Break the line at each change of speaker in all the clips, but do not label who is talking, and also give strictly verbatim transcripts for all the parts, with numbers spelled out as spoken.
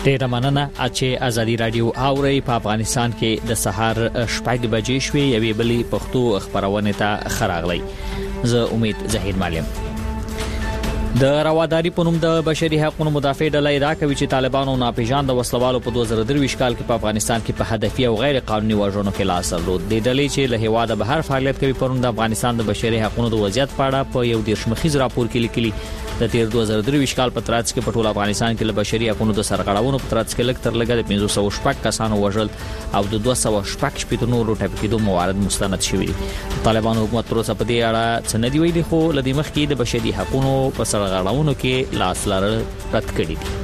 ډیره مننه چې ازادي رادیو اوري په افغانستان کې د سحر شپږ بجې شوې یوې بلې پښتو خبرونه ته خراغلی. زه امید زهیر مالم. د رواداری په نوم د بشري حقوقو مدافع ډله ادعا کوي چې طالبانو ناپېژاند وسلوالو په دوه زره درویش کال کې په افغانستان کې په هدفي او غیر قانوني وژنو کې لاس درلود. د ډلې چې له هیواده بهر فعالیت کوي پرون د افغانستان د بشري حقوقو د وضعیت په اړه په یو دیرش مخیز راپور کې لیکلي د تیر دوه زره درویش کال په ترڅ کې په ټول افغانستان کې له بشري حقوقو د سرغړاونو په ترڅ کې لږ تر لږه د پنځه سوه شپږ کسانو وژل او د دوه سوه شپږ شپږ نورو ټپي کېدو موارد مستند شوي دي. طالبانو حکومت تر اوسه په دې اړه څه نه دی ویلي، خو له دې مخکې د بشري حقوقو په سرغړاونو کې لاس لرل رد کړي دي.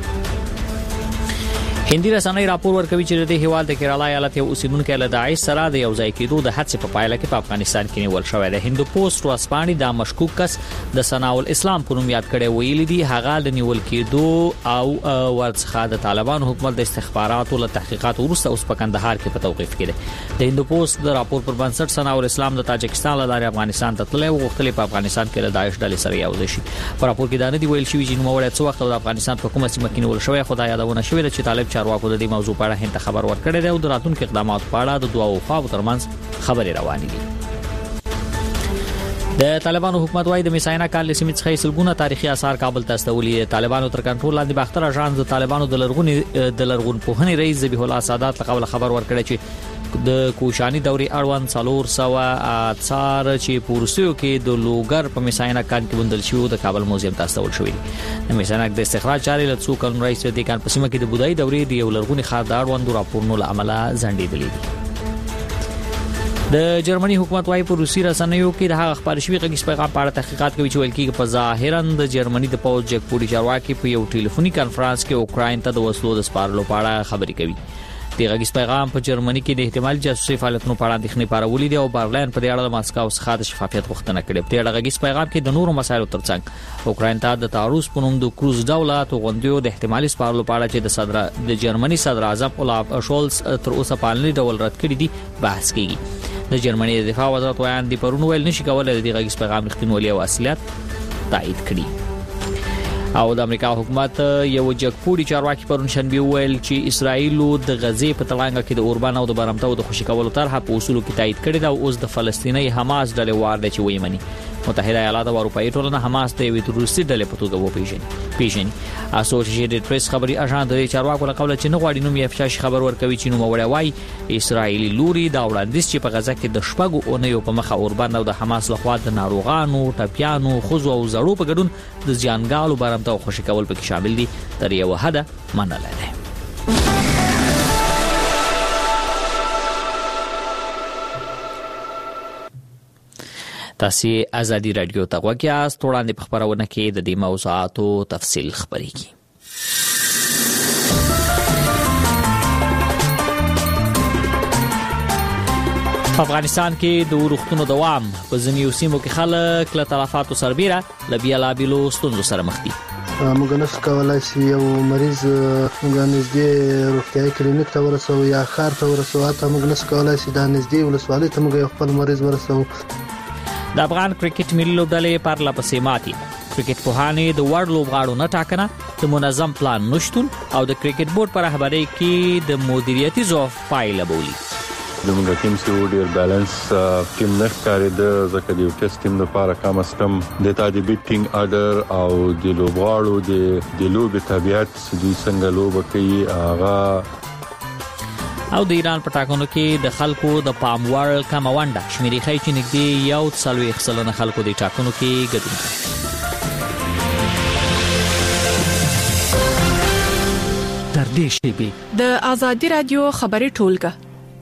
هندي رسنۍ راپور ورکوي چې د هیواد د کیرالا ایالت یو اوسیدونکو له داعش سره د یو ځای کېدو د حادثې په پایله کې په افغانستان کې نیول شوی دی. هندو پوسټ ورځپاڼې د مشکوک کس د ثناء الاسلام په نوم یاد کړی ویلي دي هغه د نیول کېدو او ورڅخه د طالبانو حکومت د استخباراتو له تحقیقات وروسته اوس په کندهار کې په توقیف کې دی. د هندو پوسټ د راپور پر بنسټ ثناء الاسلام د تاجکستان له لارې افغانستان ته تللی او غوښتل په افغانستان کې له داعش ډلې سره یو ځای شي. په راپور کې دا نه دی ویل شوی چې نوموړی څه وخت د افغانستان په کومه سیمه کې نیول شوی، خو دا یادونه شوې ده چې طالب چارواکو د دې موضوع په اړه هند خبر ورکړی دی او د راتلونکو اقداماتو په اړه د دوه خواو ترمنځ خبرې روانې دي. د طالبانو حکومت وايي د میساینا کال سیمې څخه سلګونه تاریخي آثار کابل ته استولي. طالبانو تر کنټرول لاندې باختر اژانس د طالبانو د لرغونی د لرغون پوهنې رئیس ذبیح الله سادات له قبل خبر ورکړی چې د کوشانی دوري اړوند څلور سوه آثار چې پورسیو کې د لوګر په میساینا کان کې بندل شوی د کابل موزیم ته استول شوی. د میساینا د استخراج چارې له څو کلونو راځي د کان په سیمه کې د بودایي دوري د یو لرغونی ښار د اړوند راپورونو له امله ځنډېدلې دي. د جرمني حکومت وايي په روسي رسنیو کې د هغه خبر شوی غږیز پیغام په اړه تحقیقات کوي چې ویل کېږي په ظاهرا د جرمني د پوز جګپوري چارواکي په یو ټلیفوني کانفرنس کې اوکراین ته د وسلو د سپارلو په اړه خبرې کوي. د غږیز پیغام په جرمني کې د احتمال جاسوسي فعالیتونو په اړه اندېښنې پارولې دي او برلین په دې اړه د ماسکو څخه د شفافیت غوښتنه کړې. په دې غږیز پیغام کې د نورو مسایلو ترڅنګ اوکراین ته د تعرض په نوم د کروز دولت غونډیو د احتمالي سپارلو په اړه چې د صدر د جرمني صدر اعظم اولاف شولز تر اوسه په عملي ډول رد کړی دي بحث کیږي. د جرمني د دفاع وزارت وایي د پرونو ویل نشي کولای د غږیز پیغام رښتینولي او اصلیت تایید کړي. او د امریکا حکومت یو جګپوري چارواکي پرون شنبه ویل چې اسرائیل د غزې په تلانګه کې د اوربان او د برمتو د خوشی کولو طرحه په اصولو کې تایید کړې ده او اوس د فلسطیني حماس ډلې وار دی چې وایي مني. متحده ایالات او اروپایي ټولنه حماس ته یو تروریستي ډلې په توګه وپیژني. پیژني اسوسییټډ پریس خبري اژانس د چارواکو له قوله چې نه غواړي نوم یې افشا خبر ورکوي چې نوموړی وايي اسرائیلي لوري دا وړاندیز چې په غزه کې د شپږو اونیو په مخه اوربان او د حماس لخوا د ناروغانو، ټپيانو، خزو او زړو په ګډون د ځانګالو برمتو خوشی کول پکې شامل دي تر یو حد منل دي. تاسو ازادي رادیو ته وګورئ. وړاندې په خبرونه کې د دې موضوعاتو تفصیل خبرېږي. په افغانستان کې د ورښتونو دوام په ځینو سیمو کې خلک له تلفاتو سربېره له بیلابېلو ستونزو سره مخ دي.
موږ نشو کولای چې یو مریض موږ نږدې روغتیايي کلینیک ته ورسو یا ښار ته ورسو، حتی موږ نشو کولای چې د نږدې ولسوالۍ ته موږ خپل مریض ورسو.
د افغان کرکټ ملي لوبډلې پرله پسې ماتي. کرکټ پوهانې د وړ لوبغاړو نه ټاکنه، د منظم پلان نشتون او د کرکټ بورډ پر رهبرۍ کې د مدیریتي ضعف پایله بولي.
زموږ ټیم چې ډیر بیلانس ټیم نه ښکارېده، ځکه د یو ټیسټ ټیم لپاره کم از کم د تادیبیټینګ اډر او د لوبغاړو د د لوبې طبیعت چې دوی څنګه لوبه کوي هغه
او د ایران په ټاکنو کې د خلکو د پام وړ کم ونده شمیرې ښیي چې نږدې یو څلوېښت سلنه خلکو د ټاکنو کې ګډون کوي.
تر دې شیبې
د ازادي رادیو خبري ټولګه.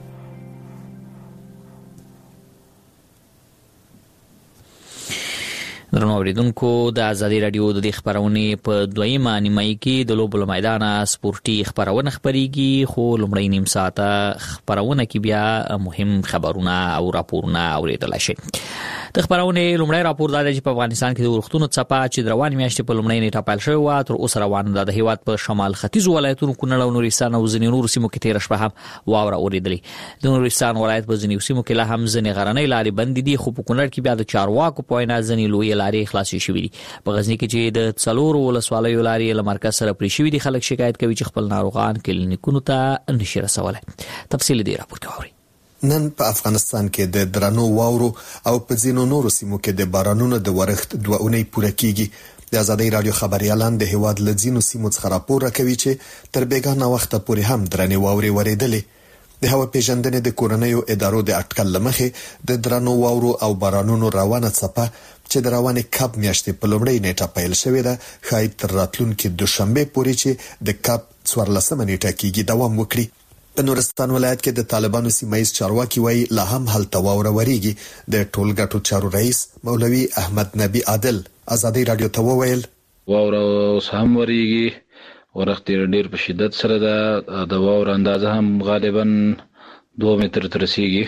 درنو اوریدونکو، د ازادي رادیو د خبرونې په دویمه نیمایي کې د لوبو میدان سپورتي خبرونه خبريږي، خو لومړی نیم ساعته خبرونه کې بیا مهم خبرونه او راپورونه اوریدل شي. د خبرونې لومړی راپور دا دی چې په افغانستان کې د ورښتونو څپه چې د روانې میاشتې په لومړۍ نیټه پیل شوې وه تر اوسه روانه ده. د هېواد په شمال ختیځو ولایتونو کونړ او نورستان او ځینې نورو سیمو کې تېره شپه هم واوره اورېدلې. د نورستان ولایت په ځینې سیمو کې لا هم ځینې غرنۍ لارې بندې دي، خو په کونړ کې بیا د چارواکو په وینا ځینې لویې لارې لارې خلاصې شوې دي. په غزنی کې چې د څلورو ولسوالیو لارې له مرکز سره پرې شوې دي، خلک شکایت کوي چې خپل ناروغان کلینیکونو ته نشي رسولای. تفصیل دی راپور کوي.
نن په افغانستان کې د درنو واورو او په ځینو نورو سیمو کې د بارانونو د ورښت دوه اونۍ پوره کیږي. د آزادۍ رادیو خبريالان د هیواد لځینو سیمو څخه راپور راکوي چې تر بیګانه وخت پورې هم درنې واورې ورېدلې. د هوا پیژندنې د کورنیو ادارو د اټکل لمخې د درنو واورو او بارانونو روانه څپه چې د روانې کب میاشتې په لومړۍ نیټه پیل شوې ده، ښایي تر راتلونکي دوشنبه پورې چې د کب څوارلسمه نیټه کېږي دوام وکړي. په نورستان ولایت کې د طالبانو سیمایي چارواکي وایي لا هم هلته واوره ورېږي. د ټولګټو چارو رئیس مولوي احمد نبی عادل آزادۍ رادیو ته وویل
واوره اوس هم ورېږي، ورښت ډېر په شدت سره ده. د واوره اندازه هم غالبا دوه متر تر رسیږي.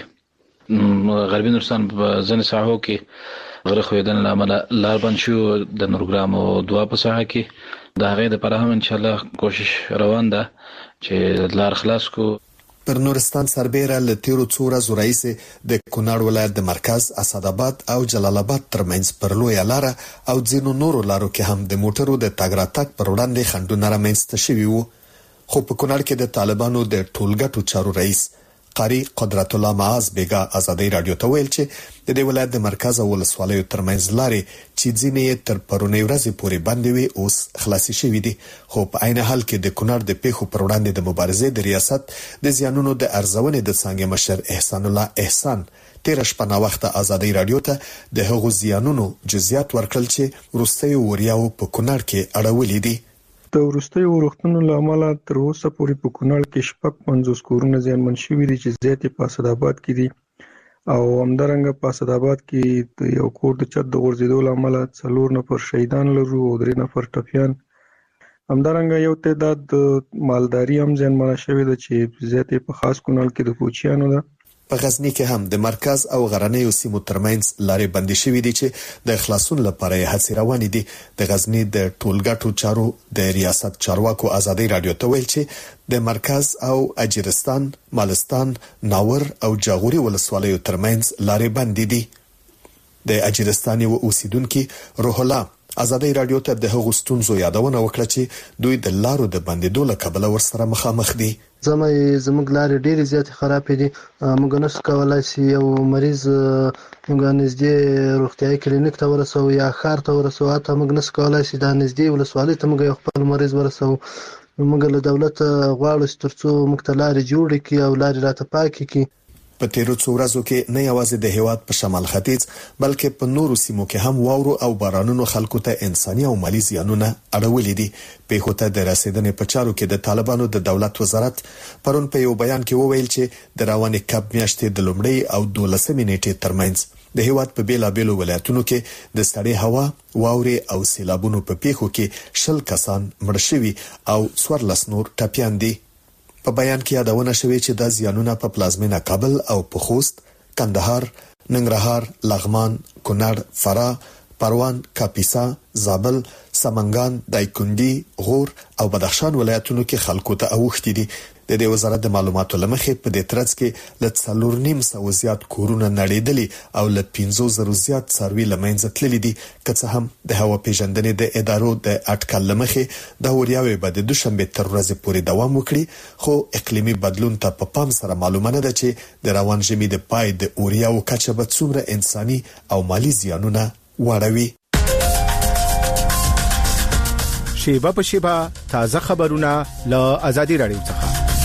غربي نورستان په ځینې ساحو کې غره ښویدنې له امله لار بند شو، د نورګرام او دوه په ساحه کې د هغې دپاره هم انشاءالله کوشش روان ده چې لار خلاص کو.
پر نورستان سربېره له تیرو څو ورځو راهیسې د کونړ ولایت د مرکز اسداباد او جلال آباد ترمنځ پر لویه لاره او ځینو نورو لارو کې هم د موټرو د تګ راتګ پر وړاندې خنډونه رامنځته شوي وو. خو په کونړ کې د طالبانو د ټولګټو چارو رئیس قاری قدرت الله معاذ بیگا آزادۍ رادیو ته ویل چې د دې ولایت د مرکز او ولسوالیو ترمنځ لارې چې ځینې تر پرونی ورځې پورې بندې وي اوس خلاصې شوې دي. خو په عین حال کې د کونړ د پیښو پر وړاندې د مبارزې د ریاست د زیانونو د ارزونې د څانګې مشر احسان الله احسان تیر شپه نا وخت آزادۍ رادیو ته د هغو زیانونو جزئیات ورکړل چې وروستیو وریاو په کونړ کې اړولې دي.
د وروستیو ورښتونو له امله تر اوسه پورې په کونړ کې شپږ پنځوس کورونه زیانمن شوي دي چې زیاتې په اسداباد کې دي، او همدارنګه په اسداباد کې یو کور د چت د غورځېدو له امله څلور نفر شهیدان لرو او درې نفر ټپیان. همدارنګه یو تعداد د مالداري هم زیانمنه شوې ده چې زیاتې په خاص کونړ کې د کوچیانو ده.
په غزنی کې هم د مرکز او غرنیو سیمو ترمنځ لارې بندې شوې دي چې د خلاصون لپاره هڅې روانې دي. د غزنی د ټولګټو چارو د ریاست چارواکو آزادۍ رادیو ته ویل چې د مرکز او اجرستان، مالستان، ناور او جاغوري ولسوالیو ترمنځ لارې بندې دي. د اجرستان یو اوسیدونکو روح الله آزادۍ رادیو ته د هغو ستونزو یادونه وکړه چې دوی د لارو د بندېدو له کبله ورسره مخامخ دي.
زموږ زموږ لارې ډېرې زیاتې خرابې دي. موږ نشو کولای چې یو مریض موږ نږدې روغتیايي کلینیک ته ورسوو یا ښار ته ورسوو، حتی موږ نشو کولای چې دا نږدې ولسوالۍ ته موږ یو خپل مریض ورسوو. موږ له دولت غواړو چې ترڅو موږ ته لارې جوړې کړي او لارې راته پاکې کړي.
په تیرو څو ورځو کې نه یوازې د هیواد په شمال ختیځ بلکې په نورو سیمو کې هم واورو او بارانونو خلکو ته انساني او مالی زیانونه اړولې دي. پیښو ته د رسیدنې په چارو کې د طالبانو د دولت وزارت پرون په یو بیان کې وویل چې د روانې کب میاشتې د لومړۍ او دولسمې نیټې ترمنځ د هیواد په بیلابیلو ولایتونو کې د سړې هوا، واورې او سیلابونو په پیښو کې شل کسان مړ شوي او څوارلس نور ټپیان دي. په بیان کې یادونه شوې چې د زیانونه په پلازمینه کابل او په خوست، کندهار، ننګرهار، لغمان، کونړ، فراه، پروان، کاپیسا، زابل، سمنګان، دایکنډي، غور او بدخشان ولایتونو کې خلکو ته اوښتي دي. د دې وزارت د معلوماتو لمخې په دې ترڅ کې ل څلور نیم سو زیات کورونه نړیدلي او ل پنځه زره زیات څاروي لمنځه تللي دي. که څه هم د هوا پیژندنې د ادارو د اټکل لمخې د وریاوې به د دوشنبه تر ورځې پورې دوام وکړي، خو اقلیمي بدلون ته په پام سره معلومه نه ده چې د روان ژمي د پای د وریاو کچه به څومره انساني او مالی زیانونه واړوي.
شیبه په شیبه تازه خبرونه له آزادۍ رادیو څخه.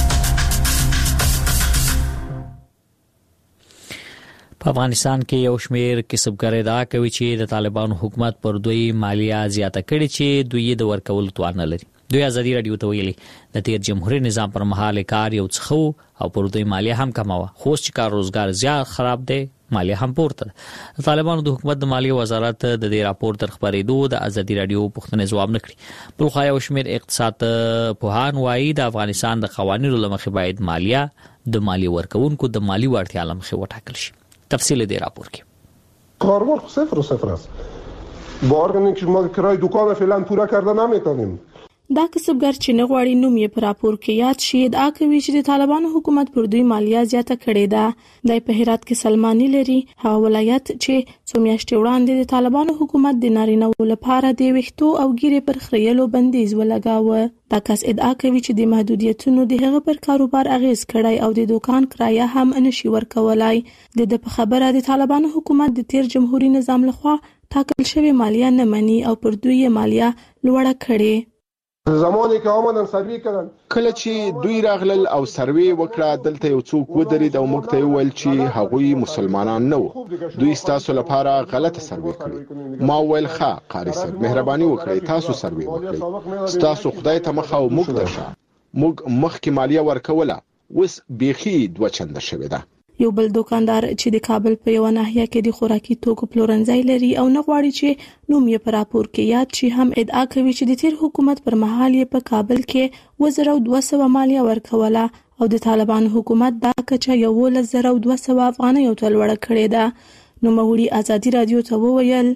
په افغانستان کې یو شمېر کسبګر ادعا کوي چې د طالبانو حکومت پر دوی مالیه زیاته کړې چې دوی د ورکول توان نه لري. دوی آزادۍ رادیو ته ویلي د تیر جمهوریت نظام پر مهال کار یو څه او پر دوی مالیه هم کماوه، خو چې کار روزګار زیات خراب دی مالیه هم پورته ده. طالبانو د حکومت د مالیه وزارت د دې راپور تر خبرېدو د آزادۍ رادیو پوښتنې ځواب نکړي. بل خو یو شمېر اقتصاد پوهان وایي د افغانستان د قوانینو لمخې باید مالیه د مالیه ورکوونکو د مالی وړتیا لمخې وټاکل شي. تفصیل دی راپور کې.
کاربر صفر و صفر است. با ارگانی که ما کرای دکان فعلا پورا کرده نمیتونیم.
دا کسبګر چې نه غواړي نوم یې په راپور کې یاد شي ادعا کوي چې د طالبانو حکومت پر دوی مالیه زیاته کړې ده. د په هرات کې سلمانی لري، هغه ولایت چې څو میاشتې وړاندې د طالبانو حکومت د نارینه‌و لپاره د ویښتو او ګیرې پر خریلو بندیز ولګاوه. دا کس ادعا کوي چې د محدودیتونو د هغه پر کاروبار اغیز کړی او د دوکان کرایه هم نشي ورکولای. د د په خبره د طالبانو حکومت د تیر جمهوریت نظام لخوا ټاکل شوی مالیه نه مني او پر دوی مالیه لوړه کړي.
زمانه کې عملاً سروي کړل
کله چې دوی راغلل او سروي وکړه دلته یو څوک ودرید او موږ ته ویل چې هغوی مسلمانان نه وو، دوی تاسو لپاره غلطه سروي کړې. ما ویل ښه قاری صاحب مهرباني وکړئ تاسو سروي وکړئ، تاسو خدای ته مخ او موږ ته شه. موږ مخکې مالیه ورکوله، اوس بیخي دوه چنده شوې ده.
یو بل دکاندار چې د کابل په یو ناحیه کې د خوراکي توکو پلورنځي لري او نه غواړي چې نوم یې په راپور کې یاد شي هم ادعا کوي چې د تیر حکومت پر مهال یې په کابل کې یو زر او دوه سوه مالیه ورکوله او د طالبانو حکومت دا کچه یولس زره او دوه سوه افغانۍ او تلوړه کړې ده. نو موري ازادي رادیو ته وویل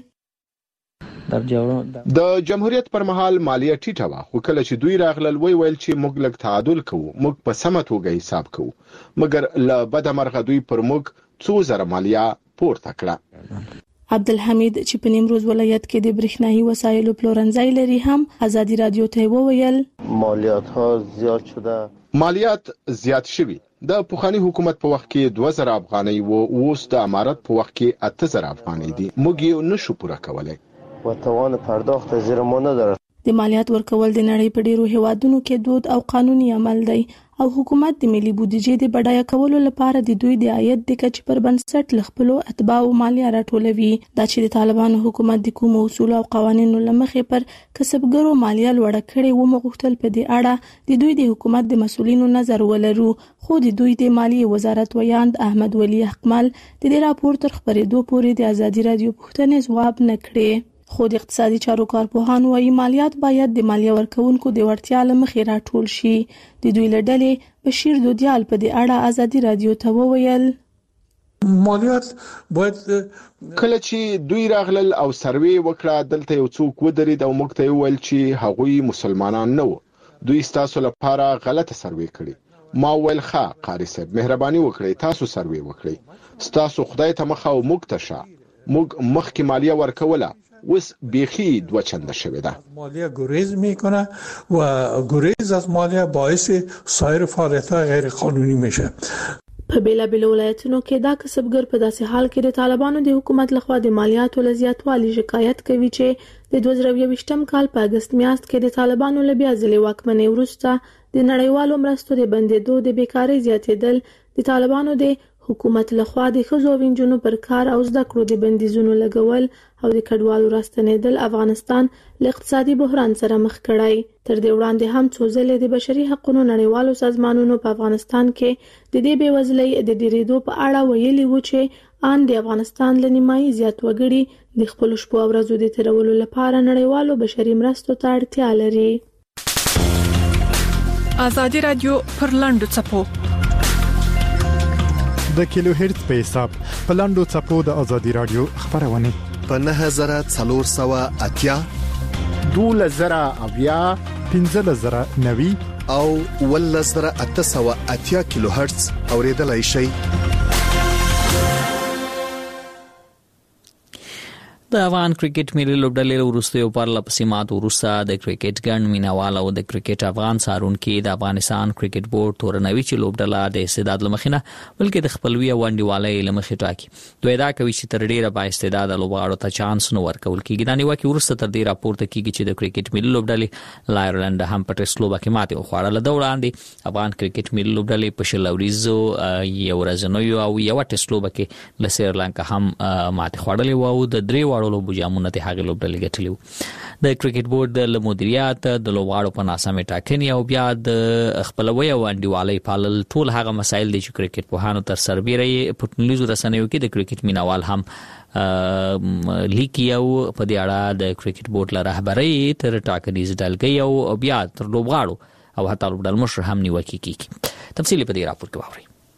د جمهوریت پر مهال مالیه ټیټه وه، خو کله چې دوی راغلل وی ویل چې موږ لږ تعادل کوو، موږ په سمه توګه حساب کوو، مګر له بده مرغه دوی پر موږ څو زره مالیه پورته کړه.
عبدالحمید چې په نیمروز ولایت کې د برېښنايي وسایلو پلورنځي لري هم ازادي رادیو ته وویل
مالیات ها زیات شده.
مالیات زیات شوي. د پوخانی حکومت په وخت کې دوه زره افغانۍ وو، اوس د امارت په وخت کې اته زره افغانۍ دي. موږ یې نشو پوره کولای.
و توان پرداخت زیر ما نداره.
د مالیات ورکول د نړۍ په ډیرو هیوادونو کې دود او قانوني عمل دی او حکومت د ملي بودیجې د بډایه کولو لپاره د دوی د عاید د کچې پر بنسټ لخپلو اتباعو مالیه راټولوي. دا چې د طالبانو حکومت د کوم اصول او قوانینو لمخې پر کسبګرو مالیه لوړه کړې و مغوښتل په دې اړه د دوی د حکومت د مسولینو نظر ولرو، خو د دوی د مالیې وزارت ویاند احمد ولی احمل د دې راپور تر خبرېدو پورې د ازادي رادیو پوښتنې ځواب نه کړې. خو د اقتصادي چارو کارپوهان وايي مالیات باید د مالیه ورکونکو د وړتیا له مخې راټول شي. د دوی له ډلې بشیر دودیال په دې اړه ازادي رادیو ته وویل
مالیات باید
کله چې دوی راغلل او سروي وکړه دلته یو څوک ودرید او موږ ته ویل چې هغوی مسلمانان نه وو، دوی تاسو لپاره غلطه سروي کړې. ما ویل ښه قاری صاحب مهرباني وکړئ تاسو سروي وکړئ، تاسو خدای ته مخ او موږ ته شه. موږ مخکې مالیه ورکوله، اوس بیخی دو چنده شده ده.
مالیه گریز میکنه و گریز از مالیه باعث سایر فعالیت‌های غیر قانونی میشه.
په بیلابیلو ولایتونو کې دا کسبګر په داسې حال کې د طالبانو د حکومت لخوا د مالیاتو له زیاتوالي شکایت کوي چې د دوه زره یوویشتم کال په اگست میاشت کې د طالبانو له بیا ځلې واکمنۍ وروسته د نړیوالو مرستو د بندېدو د بیکارۍ زیاتېدل، د طالبانو د حکومت لخوا د ښځو او نجونو پر کار او زده کړو د بندیزونو لګول او د کډوالو راستنېدل افغانستان له اقتصادي بحران سره مخ کړی. تر دې وړاندې هم څو ځلې د بشري حقوقو نړیوالو سازمانونو په افغانستان کې د دې بېوزلۍ د ډېرېدو په اړه ویلي وو چې ان د افغانستان له نیمایي زیات وګړي د خپلو شپو او ورځو د تېرولو لپاره نړیوالو بشري مرستو ته اړتیا لري. ازادي رادیو پر لاندو څپو
د کیلو هرتز په حساب په لاندو څپو د ازادي رادیو خبرونه
په نه زره څلور سوه اتیا
دوله زره اویا پنځه زره نوي
او ول زره اته سوه اتیا کیلو هرتز اوریدلای شي.
د افغان کرکټ ملي لوبډلې وروسته په پرلپسې مات وروسته د کرکټ ګڼ مینوال او د کرکټ افغان سارونکو د افغانستان کرکټ بورډ تورنوي چې لوبډله د استعداد لمخینه بلکې د خپلوي او انډیوالۍ لمخې ټاکي. دوی دا کوي چې تر ډیره با استعداد لوبغاړو ته چانس نو ورکول کیږي. دا نیوکه وروسته تر دې راپورته کیږي چې د کرکټ ملي لوبډلې لایرلند هم په ټیسټ لوبه کې ماته وخوړه. د وړاندې افغان کرکټ ملي لوبډلې په شلوریزو یو ورځنوي او یو ټیسټ لوبه کې له سریلانکا هم ماته خوړلې و او د درې واړو لوبو جامونه ته هغه لوبډلې ګټلې وو. د کرکټ بورډ د مدیریت د لوبغاړو په ناسمه ټاکنې او بیا د خپلوي او انډیوالۍ پالل ټول هغه مسایل دي چې کرکټ پوهانو تر سربېره په ټولنیزو رسنیو کې د کرکټ مینوال هم لیکي او په دې اړه د کرکټ بورډ له رهبرۍ تر ټاکنیز ډلګۍ او بیا تر لوبغاړو او حتی لوبډل مشر هم نیوکه کوي. تفصیلی په دې راپور کې واورئ.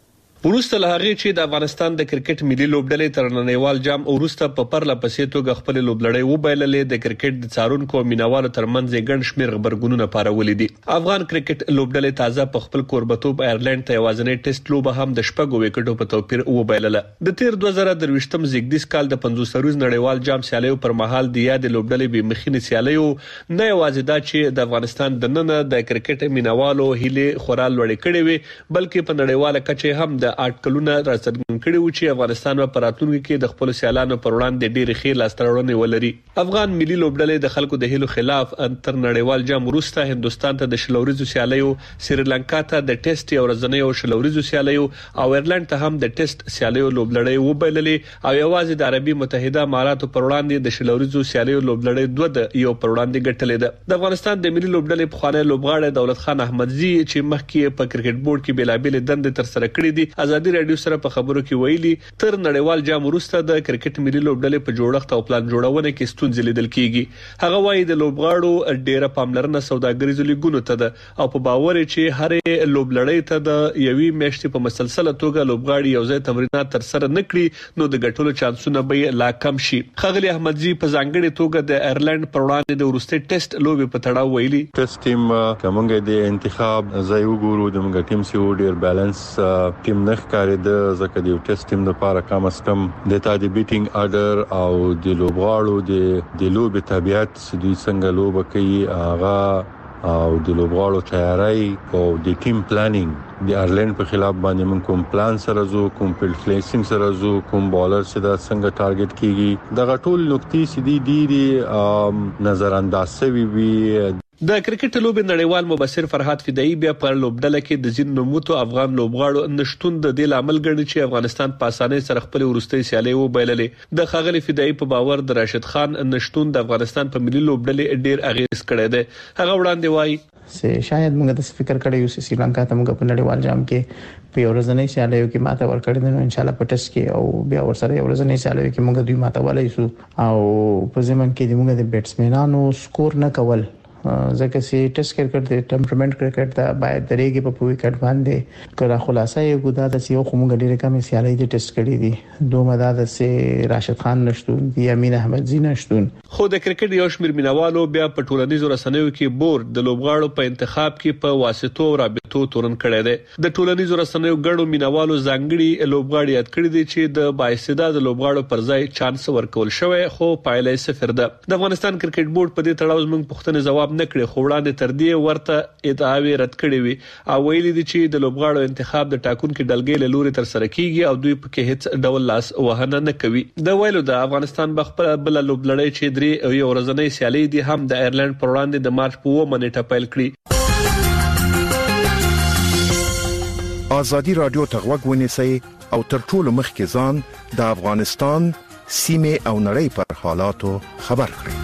ورسته له هغه چې د افغانستان د کرکټ ملي لوبډلې تر نړیوال جام ورسته په پرله پسې توګه خپل لوبلړۍ وبایللې د کرکټ د څارونکو مینوالو ترمنځ ګڼ شمېر خبرګونونه پارولې دي. افغان کرکټ لوبډلې تازه په خپل کوربتوب آیرلند ته یوازینی ټیسټ لوبه هم د شپږو وکټو په توپیر وبایلله. د تیر دوه زره درویشتم زیږدیز کال د پنځوس سرویز نړیوال جام سیالیو پر مهال د یاد لوبډلې به مخینه سیالیو نه یوازې دا چې د افغانستان د نن د کرکټ مینوالو هیله خورال وړي کړي وي بلکې په نړیواله کچه هم د اټکلونه راڅرګند کړي و چې افغانستان په راتلونکي کې د خپل سیالانو پر وړاندې ډېر ښه لاستهراوړنې ولري. افغان ملي لوبډلې د خلکو د هیلو خلاف تر نړیوال جام وروسته هندستان ته د شلوریزو سیالیو، سریلانکا ته د ټیسټ یو ورځنی او شلوریزو سیالیو او ایرلند ته هم د ټیسټ سیالیو لوبلړۍ وبایللې او یوازې د عربي متحده اماراتو پر وړاندې د شلوریزو سیالیو لوبلړۍ دوه د یو پر وړاندې ګټلې ده. د افغانستان د ملي لوبډلې پخوانی لوبغاړی دولت خان احمدزي چې مخکې په کرکټ بورډ کې بلابل دندې تر سره کړې دي ازادي رادیو سره په خبرو کې ویلي تر نړیوال جام وروسته د کرکټ ملي لوبډلې په جوړښت او پلان جوړونه کې ستونزې لیدل کیږي. هغه وايي د لوبغاړو ډیره پاملرنه سوداګریزو لیګونو ته ده او په باور چې هر لوبلړۍ ته د یوې میاشتې په مسلسله توګه لوبغاړي یو ځای تمرینات تر سره نکړي نو د ګټلو چانسونه به لا کم شي. خغلی احمدزي په ځانګړي توګه د ایرلند پر وړاندې د ورسته ټیسټ لوبي په تړاو ویلي
ټیسټ ټیم کومګه د انتخاب ځای وګورو د موږ ټیم سی ډیر بیلانس ټیم نه ښکاري د زکه د ټیسټ ټیم لپاره کم اس کم د تادی بیټینګ اډر او د لوبغاړو د د لوب طبيعت د څنګه لوب کوي هغه او د لوبغاړو تیاری او د ټیم پلانینګ د ایرلند په خلاف باندې من کوم پلان سره زو کوم فیلډ پلیسینګ سره زو کوم بالر چې دا څنګه ټارګټ کیږي د غټول نقطې سدي دي نظر انداز شوی وي.
د کرکټ لوبې نړیوال مبصر فرحات فدایي بیا پر لوبډله کې د ځین نوموتو افغان لوبغاړو نشټون د دې لامل ګڼي چې افغانستان په اسانۍ سره خپل ورستۍ سیالي وبایللې. د خغلی فدایي په باور د راشد خان نشټون د افغانستان په ملي لوبډلې ډیر اغیز کړی دی. هغه وړاندې وایي
چې شاید موږ د فکر کړی یو چې سریلانکا ته موږ په نړیوال جام کې په ورځنۍ سیالیو کې ماته ورکړی نو ان شاء الله په ټیسټ کې او بیا ورسره ورځنۍ سیالیو کې موږ دوی ماته ولای شو او په ځمن کې موږ د بیټسمنانو سکور نه کول ځکه چې ټیسټ کرکټ د ټمپرمنټ کرکټ دا باید درېږي په وکټ باندې کړه خلاصه یو ګدا د یو خو موږ ډیره کم سیالي د ټیسټ کړې دي دوه مدار سه راشد خان نشټون دی امین احمد زی نشټون.
خو د کرکټ یو شمیر مینوالو بیا په ټولنیزو رسنیو کې بورډ د لوبغاړو په انتخاب کې په واسطو رابطو تورن کړي دي. د ټولنیزو رسنیو ګڼو مینوالو ځانګړي لوبغاړي یاد کړی دي چې د بااستعداد لوبغاړو پر ځای چانس ورکول شوی خو پایله صفر ده. د افغانستان کرکټ بورډ په دې تړاو زموږ پوښتنه جواب نه کړی خو وړاندې تر دې ورته ادعاوی رد کړې وي او ویلي دي چې د لوبغاړو انتخاب د ټاکونکو ډلګې له لوري تر سره کیږي او دوی په کې هیڅ ډول لاس وهنه نه کوي. د ویلو د افغانستان بخپل بل لوبلړۍ چې درې یو ورځنۍ سیالي دي هم د ایرلند پر وړاندې د مارچ په اووه نیټه پیل کړي.
ازادي رادیو ته غوږ ونیسئ او تر ټولو مخکې ځان د افغانستان سیمه او نړۍ پر حالاتو خبر کړئ.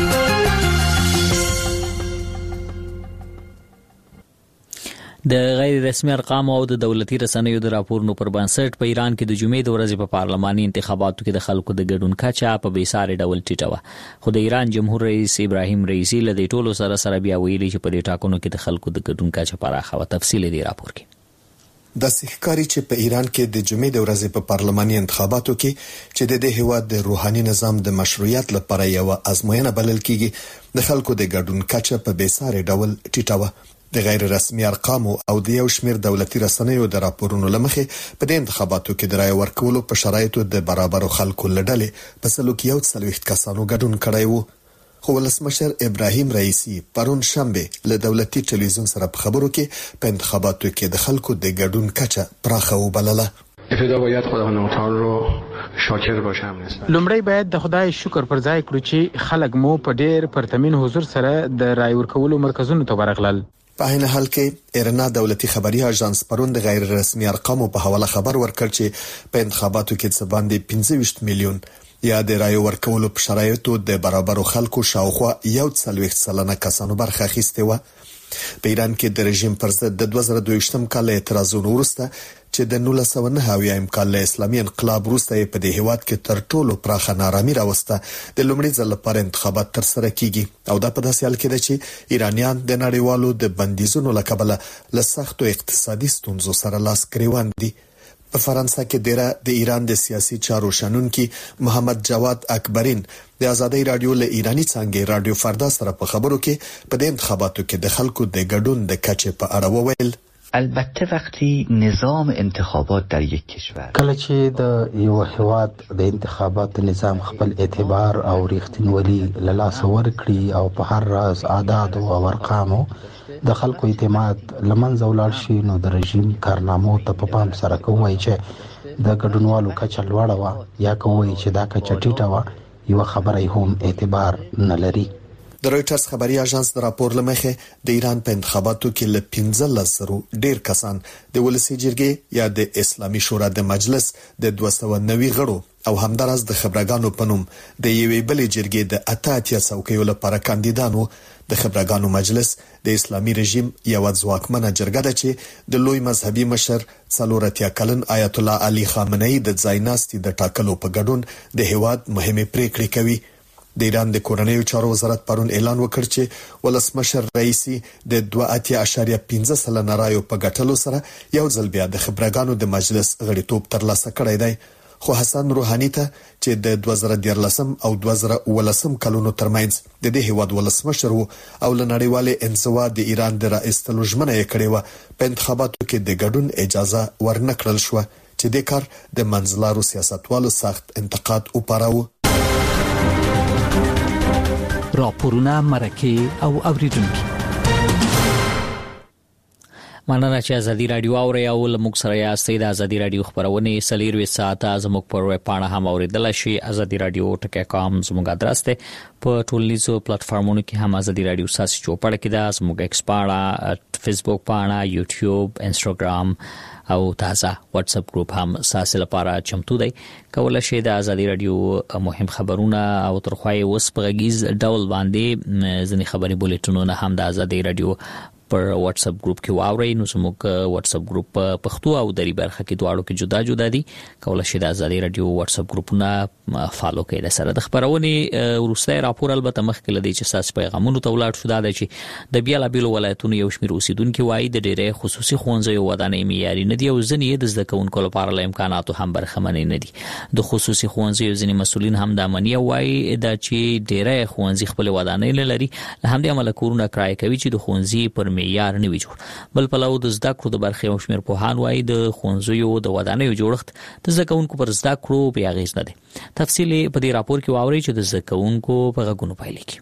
د غیر رسمي ارقام او د دولتي رسنیو د راپورونو پر بنسټ په ایران کې د جمعې د ورځې په پارلماني انتخاباتو کې د خلکو د ګډون کچه په بیساري ډول ټیټه وه خو د ایران جمهور رئیس ابراهیم رئیسی له دې ټولو سره سره بیا ویلي چې په دې ټاکنو کې د خلکو د ګډون کچه پراخه و. تفصیل دی راپور کې.
د سحکاري چې په ایران کې د جمعې د ورځې په پارلماني انتخاباتو کې چې د دې هیواد د روحاني نظام د مشروعیت لپاره یو ازموینه بلل کیږي د خلکو د ګډون کچه په بیساري ډول ټیټه و. د غیر رسمي ارقامو او د یو شمیر دولتي رسنیو د راپورونو لمخې په دې انتخاباتو کې د رای ورکولو په شرایطو د برابرو خلکو لړلې په سلو کې یو څلوېښت کسانو ګډون کړی وو. خو ولسمشر ابراهیم رئیسی پرون شنبه له دولتي ټلویزیون سره په خبرو کې په انتخاباتو کې د خلکو د ګډون کچه پراخه وبلله.
ابتدا باید خداوند متعال رو شاکر باشم.
لومړی باید د خدای شکر پر ځای کړو چې خلک مو په ډېر پرتمین حضور سره د رای ورکولو مرکزونو ته ورغلل.
په هغه حال کې ایرنا دولتي خبري اژانس پرون د غیر رسمي ارقامو په حواله خبر ورکړ چې په انتخاباتو کې څه باندې پنځه ویشت میلیون یا د رای ورکولو په شرایطو د برابرو خلکو شاوخوا یو څلوېښت سلنه کسانو برخه اخیستې و. په ایران کې د رژیم پر ضد د دوه زره دوه کال اعتراضونو وروسته چې د نولس سوه نهه اویایم کال له اسلامي انقلاب وروسته په دې هیواد کې تر ټولو پراخه نارامي راوسته د لومړي ځل لپاره انتخابات تر سره کیږي او دا په داسې حال کې ده چې ایرانیان د نړیوالو د بندیزونو له کبله له سختو اقتصادي ستونزو سره لاس ګریوان دي. په فرانسه کې ډیره د ایران د سیاسي چارو شنونکي محمد جواد اکبرین د ازادي رادیو له ایرانی څنګه رادیو فردا سره په خبرو کې په د انتخاباتو کې د خلکو د ګډون د کچې په اړه وویل.
البته وقتی نظام انتخابات در یک کشور
کله چې د یو هیواد د انتخابات نظام خپل اعتبار او ریښتینولي له لاسه ورکړي او په هر راز عادات او ارقامو د خلکو اعتماد لمنځه ولاړ شي نو د رژیم کارنامو ته په پام سره کوي چې د ګډونوالو کچه لوړه وه یا کوي چې دا کچه ټیټه وه یو خبره هم اعتبار نه لري.
د رويټرز خبري اژانس د راپور لمخه د ایران په انتخاباتو کې ل پنځلس زره ډیر کسان د ولسی جرګې یا د اسلامي شورا د مجلس د دوه سوه نوي غړو او همدارس د خبرګانو پنوم د یوې بلې جرګې د اتاتیا څوکیو لپاره کاندیدانو د خبرګانو مجلس د اسلامي رژیم یو ځواکمنه جرګه ده چې د لوی مذهبي مشر څلورتیا کلن آیت الله علي خامنه‌ای د ځایناستي د ټاکلو په ګډون د هیواد مهمه پریکړې کوي. د ایران د کورنیو چارو وزارت پرون اعلان وکړ چې ولسمشر رئیسی د دوه اتیا اعشاریه پنځه سلنه رایو په ګټلو سره یو ځل بیا د خبرګانو د مجلس غړیتوب ترلاسه کړی دی. خو حسن روحاني ته چې د دوه زره دیارلسم او دوه زره اوولسم کلونو ترمنځ د دې هیواد ولسمشر وو او لنړیواله انزوا د ایران د رئیستلو ژمنه یې کړې و په انتخاباتو کې د ګډون اجازه ورنکړل شو چې د کار د منځلارو سیاستوالو سخت انتقاد وپاراوه.
راپورونه مرکه او اوریدونکو مننه چې ازادي رادیو اوري او لموږ سره یاستئ. د ازادي رادیو خبرونه سلیروي ساعته زموږ پر ویب پاڼه هم اوریدل شي ازادي رادیو ټکی کام زموږ ادرس ته په ټولنیزو پلیټفارمونو کې هم ازادي رادیو ساسي چوپړ کې دا زموږ ایکس پاڼه فیسبوک پاڼه یوټیوب انستګرام او تازه واتس اپ ګروپ هم ساسي لپاره چمتو دی. کولای شئ د ازادي رادیو مهم خبرونه او ترخوای وس په غیز ډول باندې ځنی خبري بولټونونه هم د ازادي رادیو پر واتس اپ ګروپ کې واورئ. نو زموږ واتس اپ ګروپ په پښتو او دری برخه کې دواړو کې جدا جدا دي. کولای شئ د ازادي رادیو واتس اپ ګروپونه فالو کړئ. د سره د خبرونه ورسته راپور البته مخکې لدی چې ساس پیغامونو ته ولاړ شو دا چې د بیا لا بیل ولایتونو یو شمېر اوسیدونکو وایي د ډېرې خصوصي ښوونځیو ودانۍ معیاري نه دي او ځینې د زده کوونکو لپاره له امکاناتو هم برخمن نه دي. د خصوصي ښوونځیو ځینې مسؤلین هم د امنیه وایي دا چې ډېرې ښوونځي خپل ودانۍ نه لري له همدې عمله کورونه کرای کوي چې د ښوونځي پر معیار نه وي جوړ. بل پلو د زده کړو د برخې او شمیر په هان وایي د ښوونځیو د ودانیو جوړښت د زده کوونکو پر زده کړو بیا غیز نه دي. تفصیل په دې راپور کې واوري چې د زده کوونکو په غوږونو پایل کې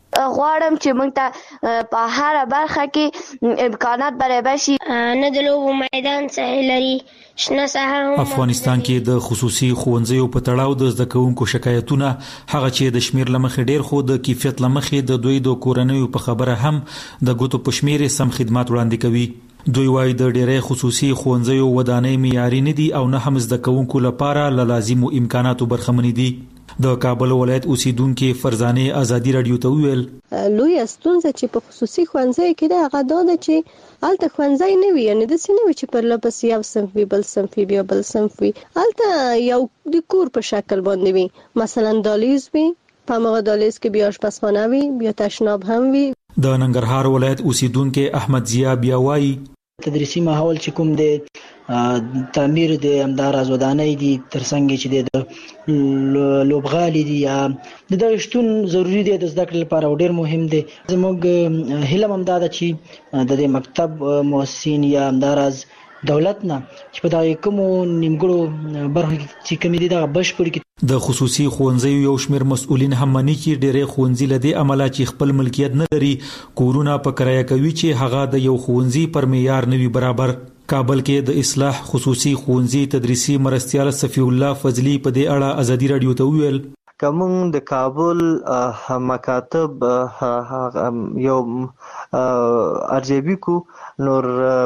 غواړم چې موږ ته په هر برخه کې امکانات برابر شي.
نه د لوبو میدان صحیح لري شنه ساحه.
افغانستان کې د خصوصي ښوونځیو په تړاو د زده کوونکو شکایتونه هغه چې د شمیر لمخې ډیر خو د کیفیت لمخې د دوی د کورنیو په خبره هم د ګوتو په شمیر سم خدمات وړاندې کوي. دوی وايي د ډېرې خصوصي ښوونځیو ودانۍ معیاري نه دي او نه هم زده کوونکو لپاره له لازمو امکاناتو برخمن دي. د کابل ولایت اوسیدونکو فرزانه ازادي رادیو ته ویل
لوی استونزه چې په خصوصي ښوونځي کې دا غدا ده چې الته ښوونځي نه وي نه د سینوي چې پر لپس یو صنف وی بل صنف وی بل صنف وی الته یو د کور په شکل باندې وي مثلا دالیز وي په مغه دالیز کې بیا آشپزخانه وي بیا تشناب هم وي. د
ننګرهار ولایت اوسیدونکو احمد ضیا بیا وايي
تدریسي ماحول چې کوم دی تعمیر د امدار ازودانۍ دي ترڅنګ چې د لوبغالي دي د دغه شتون ضروری دی د زده کړې لپاره ډېر مهم دی. زموږ هیله هم دا ده چې د دې مکتب مؤسسین یا امداراز دولت نه چې په دغه کوم نیمګړو برخو چې کوم دي دغه بشپړ کې
د خصوصي ښوونځیو یو شمېر مسؤلین هم مني چې ډېرې ښوونځي لدی عمله چې خپل ملکیت نه لري کورونه په کرایه کوي چې هغه د یو ښوونځي پر معیار نه وي برابر. کابل کې د اصلاح خصوصي ښوونځي تدریسي مرستيال صفی الله فضلی په دې اړه ازادي رادیو ته ویل
کوم د کابل مکاتب یو ارجبی کو نور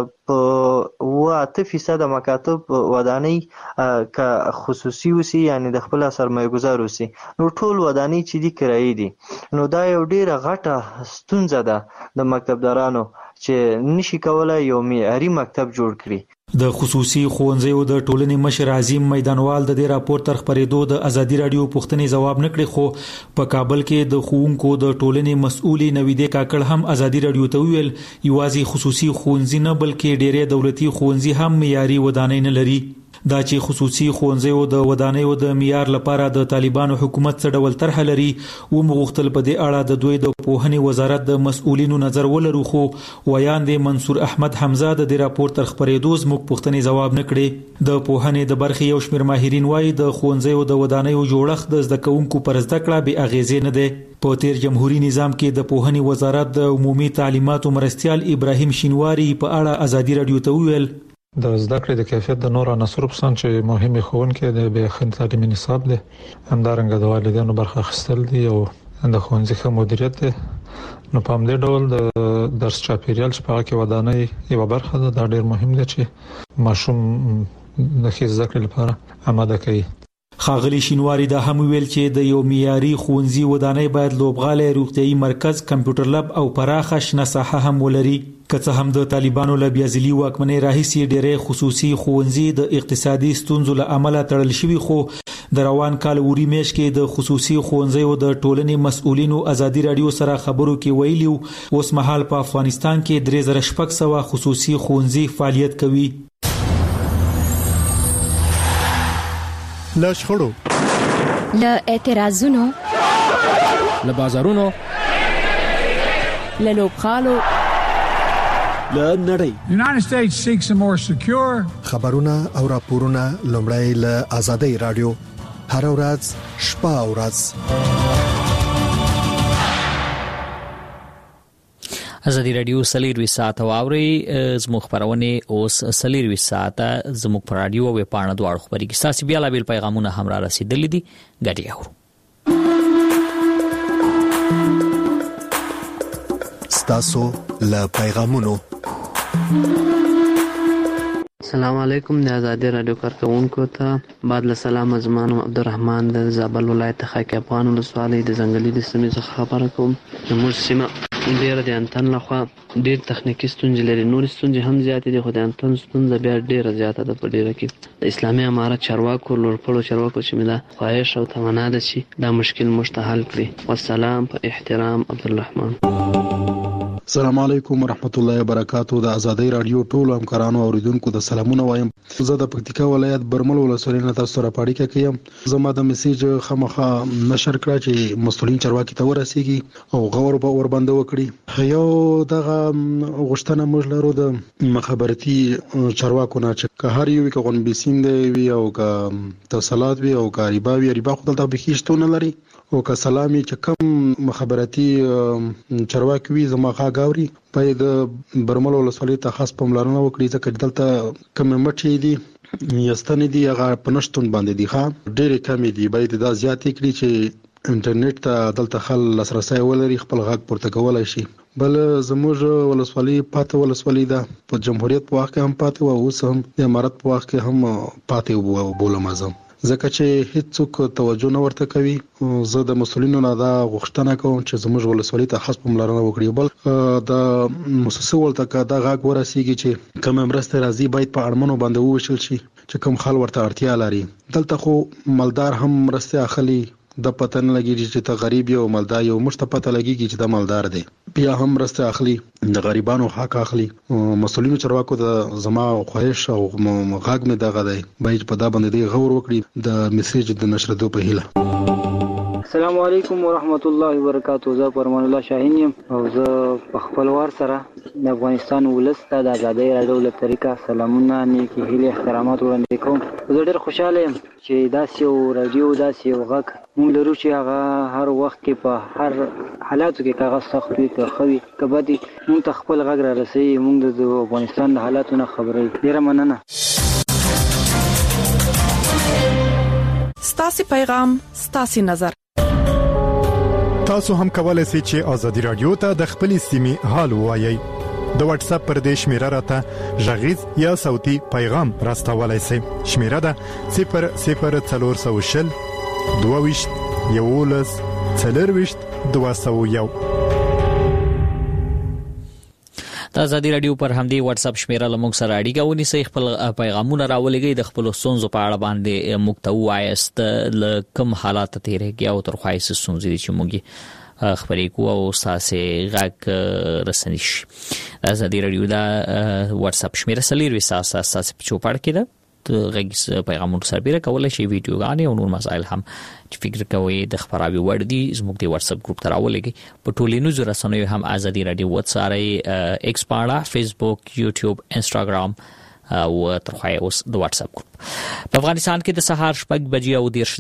په واته فیصد مکاتب ودانۍ ک خصوصي وسی یعنی د خپل سرمایه گذار وسی نو ټول ودانۍ چې دي کرایي دي نو دا یو ډیره غټه ستونزه ده د مکتبدارانو چې نشي کولای یو معیاري مکتب جوړ کړي.
د خصوصي ښوونځیو د ټولنې مشر عظیم میدانوال د دې راپور تر خبرېدو د ازادي رادیو پوښتنې جواب نکړي خو په کابل کې د ښوونکو د ټولنې مسؤلي نویدې کاکړ هم ازادي رادیو ته ویل یوازې خصوصي ښوونځي نه بلکې ډېرې دولتي ښوونځي هم معیاري ودانۍ نه لري. دا چې خصوصي ښوونځیو د ودانیو د معیار لپاره د طالبانو حکومت څه ډول طرح لري و مغوښتل په دې اړه د دوی د پوهنې وزارت د مسؤلینو نظر ولرو خو ویاند منصور احمد حمزه د دې راپور تر خبرېدو زموږ پوښتنې ځواب نه کړې. د پوهنې د برخې یو شمېر ماهرین وایي د ښوونځیو د ودانیو جوړښت د زده کوونکو پر زده کړه بې اغېزې نه دی. په تیر جمهوریت نظام کې د پوهنې وزارت د عمومي تعلیماتو مرستیال ابراهیم شینواری په اړه ازادي رادیو ته وویل
د زده کړې د کیفیت د نور عناصرو په څنډه چې مهمه ښوونکې د به تعلیمي نصاب دی همدارنګه د والدینو برخه اخیستل دي او د ښوونځي ښه مدیریت دی. نو په همدې ډول د درس چاپیریال چې په کې ودانۍ یو برخه ده دا ډیر مهم دی چې ماشوم د ښه زده کړې لپاره آماده کوي.
ښاغلي شینواری دا هم ویل چې د یو معیاري ښوونځي ودانۍ باید لوبغالی روغتیايي مرکز کمپیوټر لب او پراخه شنه ساحه هم ولري. که څه هم د طالبانو له بیازلي واکمنۍ راهیسې ډېری خصوصي ښوونځي د اقتصادي ستونزو له امله تړل شوي خو د روان کال وری میاشت کې د خصوصي ښوونځیو د ټولنې مسؤلینو ازادي رادیو سره خبرو کې ویلي اوس مهال په افغانستان کې درې زره شپږ سوه خصوصي ښوونځي فعالیت کوي.
له شخړو
له اعتراضونو
له بازارونو
له لوبغالو
له نړۍ
United States seeks a more secure
خبرونه او راپورونه لومړی له آزادۍ رادیو هر ورځ شپه او ورځ
ازادي رادیو سلیروي ساعت واوري زموږ خبرونه اوس سلیروي ساعت زموږ پر رادیو او پاڼه دواړو خبري کې ساسي بیا لا بیل پیغامونه هم را رسیدلې دي غټي اورو.
ستاسو له پیغامونو
السلام علیکم د آزادي رادیو کارکونکو ته بعد له سلام زمانو عبدالرحمن د زابل ولایت خاکی افغان ولسوالۍ د ځنګلي د سیمې څخه خبره کوم. زموږ سیمه ډیره د انټن لخوا ډیر تخنیکی ستونزې لري، نور ستونزې هم زیاتې دي خو د انټن ستونزه بیا ډیره زیاته ده په ډیره کې. د اسلامي امارت چارواکو لوړپوړو چارواکو چې مې دا خواهش او تمنا ده چې دا مشکل موږ ته حل کړي. والسلام په احترام عبدالرحمن.
السلام علیکم ورحمت الله وبرکاتہ. د آزادۍ رادیو ټول همکارانو او اوریدونکو د سلامونه وایم. زه د پکتیکا ولایت برمل ولسوالۍ نه تاسو سره پاړیکه کوم. زما د میسیج خامخا نشر کړه چې مسؤلین چارواکي ته ورسیږي او غور به ور باندې وکړي. یو دغه غوښتنه موږ لرو د مخابرتي چارواکو نه چې که هر یو کې غونډې سیند وي او که توصلات وي او که ریبا وي ریبا خو دلته بخښتونه لري او که سلامي چې کوم مخابرتي چارواکي وي زما غاوري باید برمل ولسوالۍ ته خاص پاملرنه وکړي ځکه دلته کوم مټي دي یستنې دي هغه پنشتون باندې دي ښه ډېر کم دي باید دا زیات کړي چې انټرنیټ ته دلته خل لاسرسي ولري خپل غږ پورته کولای شي. بل زموږ ولسوالۍ پاته ولسوالۍ ده په جمهوریت په وخت کې هم پاته او اوس هم د امارت په وخت کې هم پاته بولم ازم ځکه چې هیڅوک توجه نه ورته کوي. زه د مسؤلینو نه دا غوښتنه کوم چې زموږ ولسوالۍ ته خاص پاملرنه وکړي. بل د مؤسسه ولته کا دا غاګ ورسیږي چې کوم مرسته راځي باید په اړمنو باندې وویشل شي چې کوم خل ورته اړتیا لري. دلته خو مالدار هم مرسته اخلي د پته نه لګیږي چې ته غریب یو مالدار یو مشته پته لګیږي چې دا مالدار دی بیا هم مرسته اخلي د غریبانو حق اخلي. مسؤلینو چارواکو د زما خواهش او غاګ مې دغه دی باید په دا باندې دی غور وکړي د میسیج د نشردو په هیله.
السلام علیکم ورحمت الله وبرکاتہ. زه پرمان الله شاهین یم او زه په خپل وار سره د افغانستان ولس ته د آزادۍ رادیو له طریقه سلامونه نیکی هیله احترامات وړاندې کوم. زه ډېر خوشاله یم چې داسې یو رادیو داسې یو غږ موږ لرو چې هغه هر وخت کې په هر حالاتو کې کاغذ سخت وي که ښه وي که بد وي موږ ته خپل غږ را رسوي موږ د افغانستان د حالاتو نه خبروي. ډېره مننه.
ستاسو پیغام ستاسو نظر.
تاسو هم کولای شئ چې آزادي رادیو ته د خپلې سیمې حال ووایئ. د واتس اپ پر دې شمیره راته ژغیز یا صوتي پیغام راستولای شئ. شمیره ده صفر صفر څلور سوه شل دوه ویشت یولس څلور ویشت دوه سوه یو.
د آزادي رادیو پر همدې واتس اپ شمیره له موږ سره اړیکه ونیسئ. خپل پیغامونه راولېږئ د خپلو ستونزو په اړه باندې موږ ته ووایاست له کوم حالات تېرېږي او تر خوا یې څه ستونزې دي چې موږ یې خبرې کوو او ستاسې غږ رسنی شي. د آزادي رادیو دا واتس اپ شمیره څلېرویشت ستاسې په چوپړ کې ده غږیز پیغامونو سره کولای شي ویډیوګانې او نور مسایل هم چې فکر کوي د خبراوي وړ دي زموږ د واتس اپ ګروپ ته راولېږي په ټولینو رسنیو هم ازادي رادیو واتساري ایکس پاړه فیسبوک یوټیوب انستګرام او تر خو اوس د واتس اپ ګروپ په افغانستان کې د سهار شپږ بجې او